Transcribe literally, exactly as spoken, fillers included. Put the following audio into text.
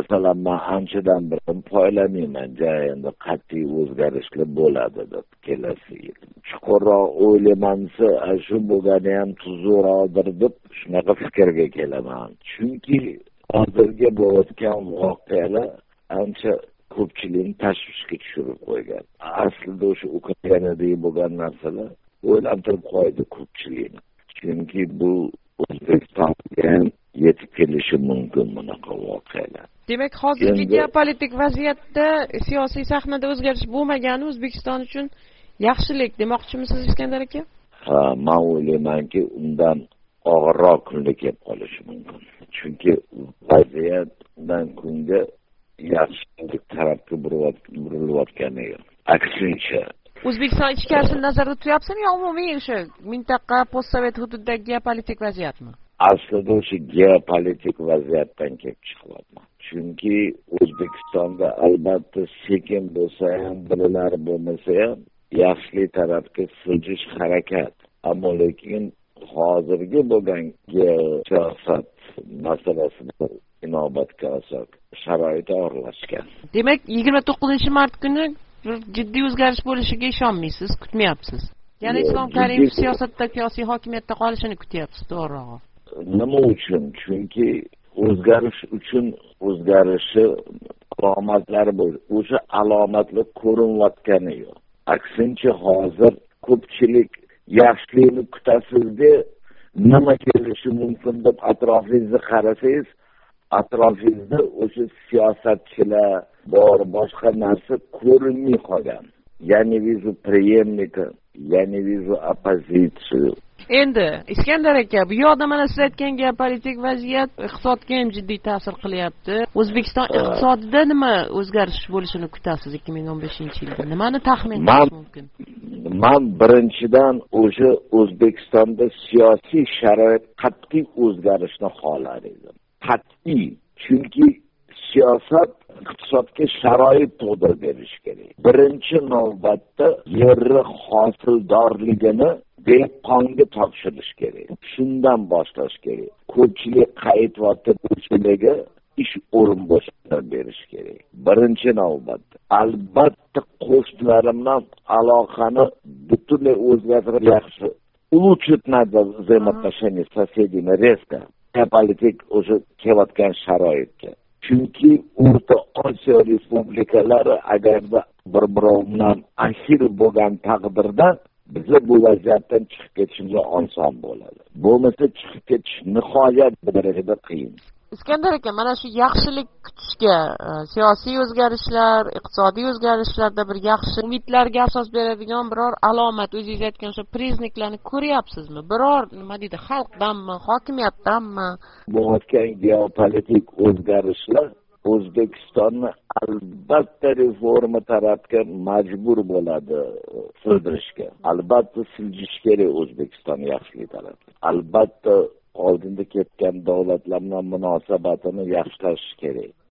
masalan men anchadan beri poylamayman jarayonda qat'iy o'zgarishlar bo'ladi deb kelasi yil. Chuqurroq o'ylamansa, shu bo'lgani ham tuzukroqdir deb shunaqa fikrga kelaman. Chunki hozirgi bo'layotgan voqealar ancha ko'pchilikni tashvishga tushirib qo'ygan. Aslida o'sha Ukrainadagi bo'lgan narsalar o'ylantirib qo'ydi ko'pchilikni. Chunki bu O'zbekistonga yetib kelishi mumkin bunaqa voqealar. Demak, hozirgi geopolitik vaziyatda siyosiy sahnada o'zgarish bo'lmagani O'zbekiston uchun yaxshilik demoqchimisiz, Iskandar aka? Ha, men o'ylaymanki, undan og'irroq kunlar kelib qolishi mumkin. Chunki vaziyatdan kunga yaxshilik tarafga burilayotgani yo'q. Aksincha, O'zbekiston ichkarisini nazarda tutyapsizmi yo umumiy o'sha mintaqa postsovet hududidagi geopolitik vaziyatmi? Aslida o'sha geopolitik vaziyatdan kelib chiqyapman. Chunki O'zbekistonda albatta sekin bo'lsa ham, birilar bo'lmasa ham yaxshilik tarafga siljish harakat. Ammo lekin hozirgi bo'lgan siyosat masalasida inobatga olsak, sharoit og'irlashgan. Demak, yigirma to'qqizinchi mart kuni jiddiy o'zgarish bo'lishiga ishonmaysiz, kutmayapsiz. Ya'ni Islom Karimov siyosatda siyosiy hokimiyatda qolishini kutyapsiz, to'g'rirog'i. Nima uchun? Chunki o'zgarish uchun o'zgarishi alomatlari bor. O'sha alomatlar ko'rinayotgani yo'q. Aksincha hozir ko'pchilik yaxshilikni kutasizda nima kelishi mumkin deb atrofingizga qarasangiz, atrofingizda o'sha siyosatchilar bor, boshqa narsa ko'rinmay qolgan. Ya'ni vizu преемника, ya'ni vizu oppozitsiya. Endi Iskandar aka, bu yoqda mana siz aytgan geopolitik vaziyat iqtisodga ham jiddiy ta'sir qilyapti. O'zbekiston iqtisodida nima o'zgarish bo'lishini kutasiz ikki ming o'n beshinchi yilda? Nimani taxmin qilish mumkin? Men birinchidan o'sha O'zbekistonda siyosiy sharoit qat'iy o'zgarishni xohlar edim. Qat'iy, chunki siyosat iqtisodga sharoit tug'dirib berish kerak. Birinchi navbatda yerni hosildorligini dehqonga topshirish kerak. Shundan boshlash kerak. Ko'pchilik qaytyapti, ko'pchiligiga ish o'rin bo'shatib berish kerak. Birinchi navbatda. Albatta qo'shnilarim bilan aloqani butunlay o'zgartirib yaxshi. Улучшить надо взаимоотношения с соседями резко. Geopolitik o'sha kelayotgan sharoitga. Chunki O'rta Osiyo respublikalari agarda bir-birovidan ashir bo'lgan taqdirda bizlar bu vaziyatdan chiqib ketishimiz oson bo'ladi. Bo'lmasa chiqib ketish nihoyat darajada qiyin. Iskandar aka, mana shu yaxshilik kutishga, siyosiy o'zgarishlar, iqtisodiy o'zgarishlarda bir yaxshi umidlarga asos beradigan biror alomat, o'zingiz aytgan o'sha prizniklarni ko'ryapsizmi? Biror nima deydi, xalqdanmi, hokimiyatdanmi? Bo'layotgan geopolitik o'zgarishlar O'zbekistonni albatta reforma tarafga majbur bo'ladi sildirishga. Albatta siljish kerak O'zbekiston yaxshilik tarafga. Albatta oldinda ketgan davlatlar bilan munosabatini yaxshilash kerak.